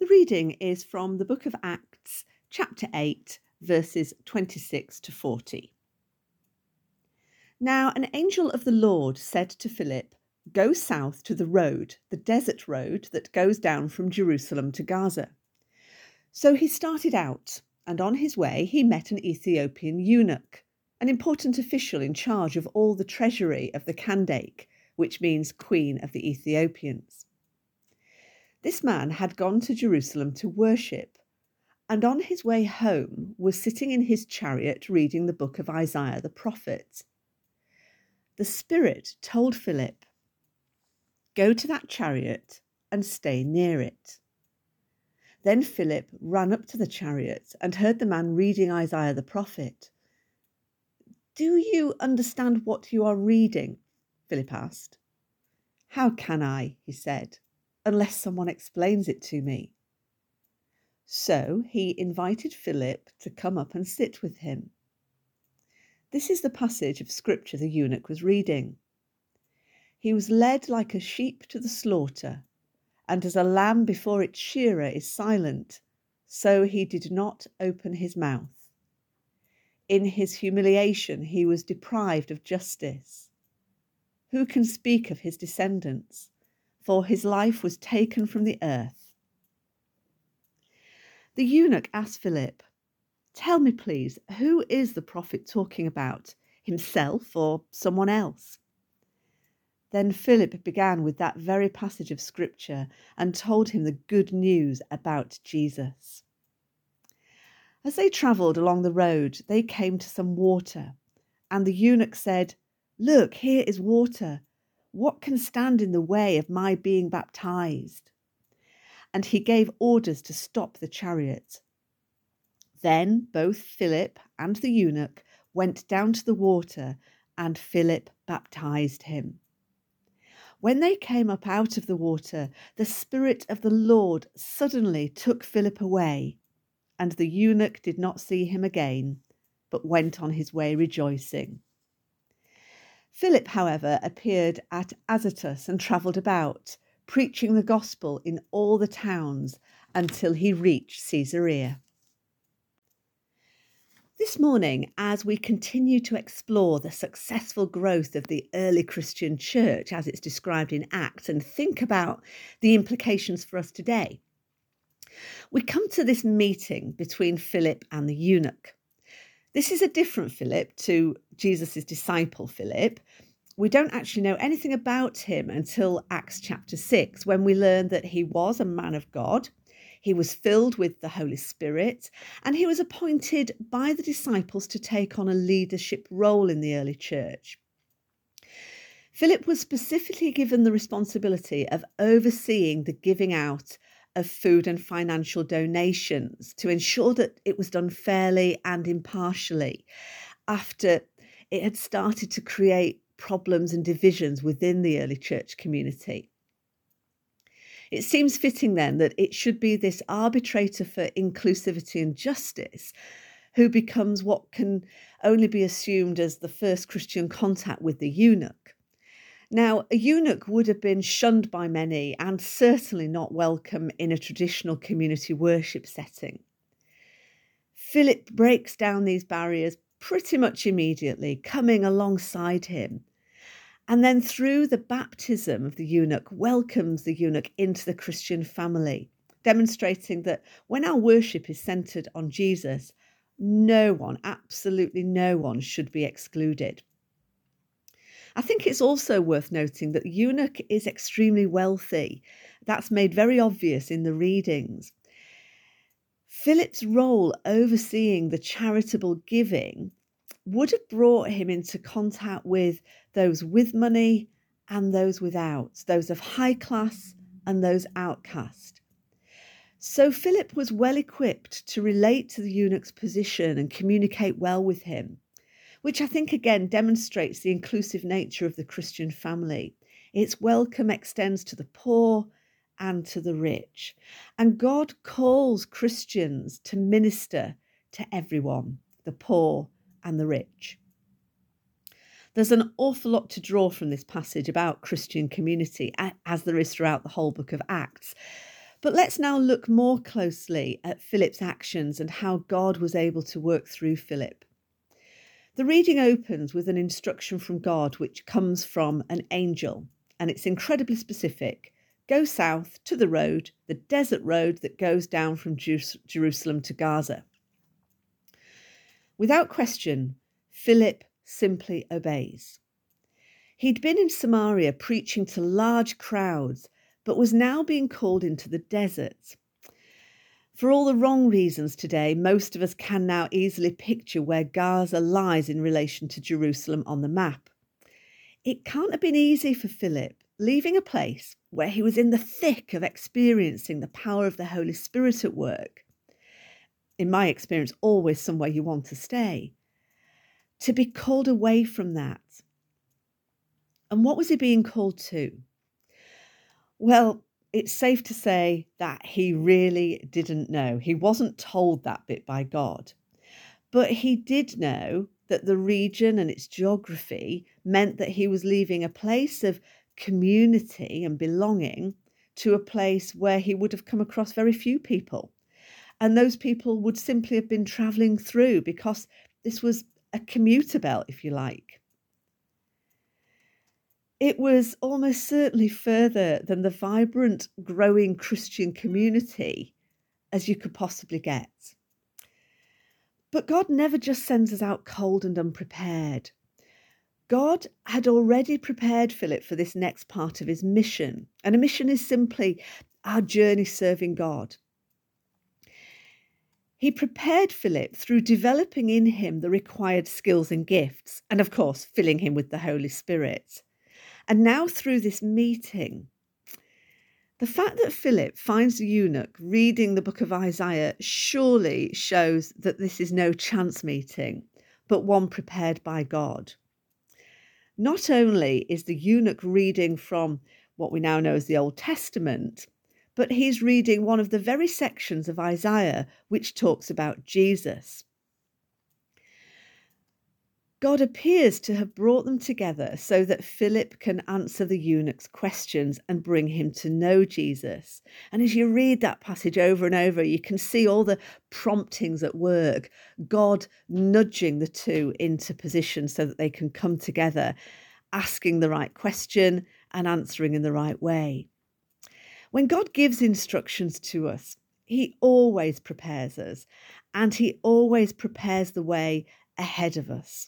The reading is from the book of Acts, chapter 8, verses 26 to 40. Now, an angel of the Lord said to Philip, "Go south to the road, the desert road that goes down from Jerusalem to Gaza." So he started out, and on his way he met an Ethiopian eunuch, an important official in charge of all the treasury of the Kandake, which means Queen of the Ethiopians. This man had gone to Jerusalem to worship, and on his way home was sitting in his chariot reading the book of Isaiah the prophet. The Spirit told Philip, "Go to that chariot and stay near it." Then Philip ran up to the chariot and heard the man reading Isaiah the prophet. "Do you understand what you are reading?" Philip asked. "How can I," he said, "unless someone explains it to me?" So he invited Philip to come up and sit with him. This is the passage of scripture the eunuch was reading. "He was led like a sheep to the slaughter, and as a lamb before its shearer is silent, so he did not open his mouth. In his humiliation he was deprived of justice. Who can speak of his descendants? For his life was taken from the earth." The eunuch asked Philip, "Tell me, please, who is the prophet talking about, himself or someone else?" Then Philip began with that very passage of scripture and told him the good news about Jesus. As they travelled along the road, they came to some water, and the eunuch said, "Look, here is water. What can stand in the way of my being baptized?" And he gave orders to stop the chariot. Then both Philip and the eunuch went down to the water, and Philip baptized him. When they came up out of the water, the Spirit of the Lord suddenly took Philip away, and the eunuch did not see him again, but went on his way rejoicing. Philip, however, appeared at Azotus and travelled about, preaching the gospel in all the towns until he reached Caesarea. This morning, as we continue to explore the successful growth of the early Christian church as it's described in Acts and think about the implications for us today, we come to this meeting between Philip and the eunuch. This is a different Philip to Jesus' disciple Philip. We don't actually know anything about him until Acts chapter 6, when we learn that he was a man of God. He was filled with the Holy Spirit, and he was appointed by the disciples to take on a leadership role in the early church. Philip was specifically given the responsibility of overseeing the giving out of food and financial donations to ensure that it was done fairly and impartially after it had started to create problems and divisions within the early church community. It seems fitting then that it should be this arbitrator for inclusivity and justice who becomes what can only be assumed as the first Christian contact with the eunuch. Now, a eunuch would have been shunned by many and certainly not welcome in a traditional community worship setting. Philip breaks down these barriers pretty much immediately, coming alongside him. And then through the baptism of the eunuch, welcomes the eunuch into the Christian family, demonstrating that when our worship is centred on Jesus, no one, absolutely no one, should be excluded. I think it's also worth noting that the eunuch is extremely wealthy. That's made very obvious in the readings. Philip's role overseeing the charitable giving would have brought him into contact with those with money and those without, those of high class and those outcast. So Philip was well equipped to relate to the eunuch's position and communicate well with him, which I think again demonstrates the inclusive nature of the Christian family. Its welcome extends to the poor and to the rich. And God calls Christians to minister to everyone, the poor and the rich. There's an awful lot to draw from this passage about Christian community, as there is throughout the whole book of Acts. But let's now look more closely at Philip's actions and how God was able to work through Philip. The reading opens with an instruction from God, which comes from an angel, and it's incredibly specific. Go south to the road, the desert road that goes down from Jerusalem to Gaza. Without question, Philip simply obeys. He'd been in Samaria preaching to large crowds, but was now being called into the desert. For all the wrong reasons today, most of us can now easily picture where Gaza lies in relation to Jerusalem on the map. It can't have been easy for Philip, leaving a place where he was in the thick of experiencing the power of the Holy Spirit at work. In my experience, always somewhere you want to stay. To be called away from that. And what was he being called to? Well, it's safe to say that he really didn't know. He wasn't told that bit by God. But he did know that the region and its geography meant that he was leaving a place of community and belonging to a place where he would have come across very few people. And those people would simply have been travelling through because this was a commuter belt, if you like. It was almost certainly further than the vibrant, growing Christian community as you could possibly get. But God never just sends us out cold and unprepared. God had already prepared Philip for this next part of his mission. And a mission is simply our journey serving God. He prepared Philip through developing in him the required skills and gifts, and of course, filling him with the Holy Spirit. And now through this meeting, the fact that Philip finds the eunuch reading the book of Isaiah surely shows that this is no chance meeting, but one prepared by God. Not only is the eunuch reading from what we now know as the Old Testament, but he's reading one of the very sections of Isaiah which talks about Jesus. God appears to have brought them together so that Philip can answer the eunuch's questions and bring him to know Jesus. And as you read that passage over and over, you can see all the promptings at work, God nudging the two into position so that they can come together, asking the right question and answering in the right way. When God gives instructions to us, he always prepares us, and he always prepares the way ahead of us.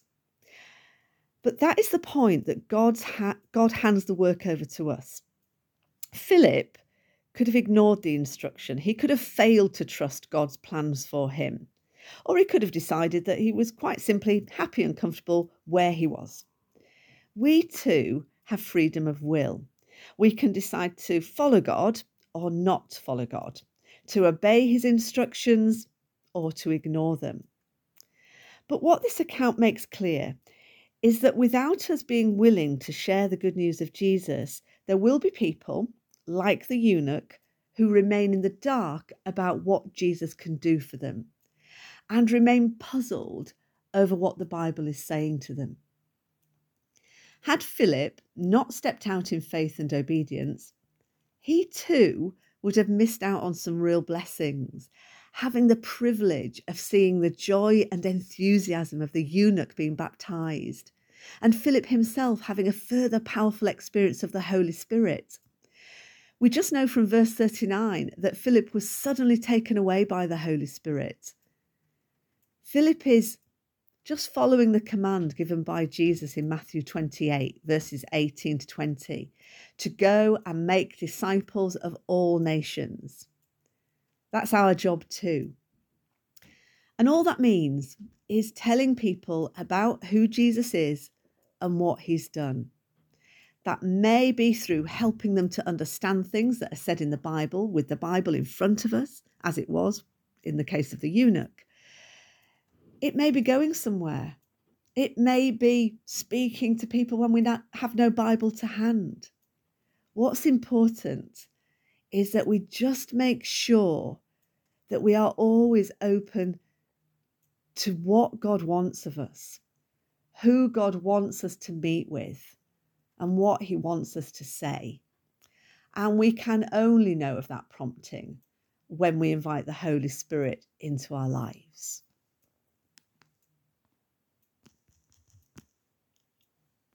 But that is the point, that God hands the work over to us. Philip could have ignored the instruction. He could have failed to trust God's plans for him. Or he could have decided that he was quite simply happy and comfortable where he was. We too have freedom of will. We can decide to follow God or not follow God, to obey his instructions or to ignore them. But what this account makes clear is that without us being willing to share the good news of Jesus, there will be people, like the eunuch, who remain in the dark about what Jesus can do for them and remain puzzled over what the Bible is saying to them. Had Philip not stepped out in faith and obedience, he too would have missed out on some real blessings, having the privilege of seeing the joy and enthusiasm of the eunuch being baptized, and Philip himself having a further powerful experience of the Holy Spirit. We just know from verse 39 that Philip was suddenly taken away by the Holy Spirit. Philip is just following the command given by Jesus in Matthew 28, verses 18 to 20, to go and make disciples of all nations. That's our job too. And all that means is telling people about who Jesus is and what he's done. That may be through helping them to understand things that are said in the Bible, with the Bible in front of us, as it was in the case of the eunuch. It may be going somewhere. It may be speaking to people when we have no Bible to hand. What's important is that we just make sure that we are always open to what God wants of us, who God wants us to meet with, and what he wants us to say. And we can only know of that prompting when we invite the Holy Spirit into our lives.